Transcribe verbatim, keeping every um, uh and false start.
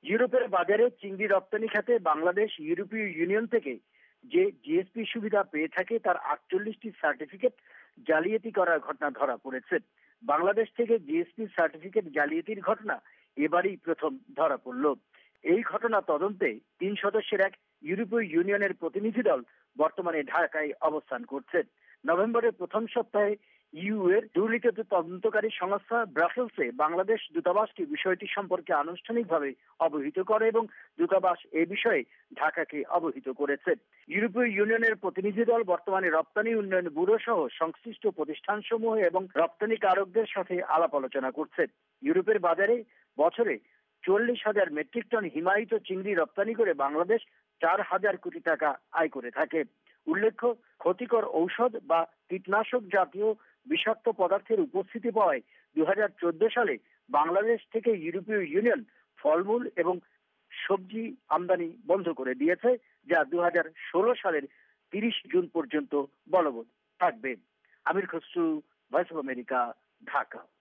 ইউরোপের বাজারে চিংড়ি রপ্তানি খাতে বাংলাদেশ ইউরোপীয় ইউনিয়ন থেকে যে জিএসপি সুবিধা পেয়ে থাকে তার আটচল্লিশটি সার্টিফিকেট জালিয়াতি করার ঘটনা ধরা পড়েছে। বাংলাদেশ থেকে জিএসপি সার্টিফিকেট জালিয়াতির ঘটনা এবারই প্রথম ধরা পড়ল। এই ঘটনা তদন্তে তিন সদস্যের এক ইউরোপীয় ইউনিয়নের প্রতিনিধি দল বর্তমানে ঢাকায় অবস্থান করছে। নভেম্বরের প্রথম সপ্তাহে ইউ এর দুর্নীতি তদন্তকারী সংস্থা ব্রাসেলসে বাংলাদেশ দূতাবাসটি বিষয়টি সম্পর্কে আনুষ্ঠানিকভাবে অবহিত করে এবং দূতাবাস এ বিষয়ে ঢাকাকে অবহিত করেছে। ইউরোপীয় ইউনিয়নের প্রতিনিধি দল বর্তমানে রপ্তানি উন্নয়ন ব্যুরো সহ সংশ্লিষ্ট প্রতিষ্ঠানসমূহ এবং রপ্তানিকারকদের সাথে আলাপ আলোচনা করছে। ইউরোপের বাজারে বছরে চল্লিশ হাজার মেট্রিক টন হিমায়িত চিংড়ি রপ্তানি করে বাংলাদেশ চার হাজার কোটি টাকা আয় করে থাকে। উল্লেখ্য, ক্ষতিকর ঔষধ বা কীটনাশক জাতীয় বিষাক্ত পদার্থের উপস্থিতি পাওয়ায় দুই হাজার চোদ্দ সালে বাংলাদেশ থেকে ইউরোপীয় ইউনিয়ন ফলমূল এবং সবজি আমদানি বন্ধ করে দিয়েছে, যা দুই হাজার ষোলো সালের তিরিশ জুন পর্যন্ত বলবৎ থাকবে। Amir Khasru, voice of America, Dhaka.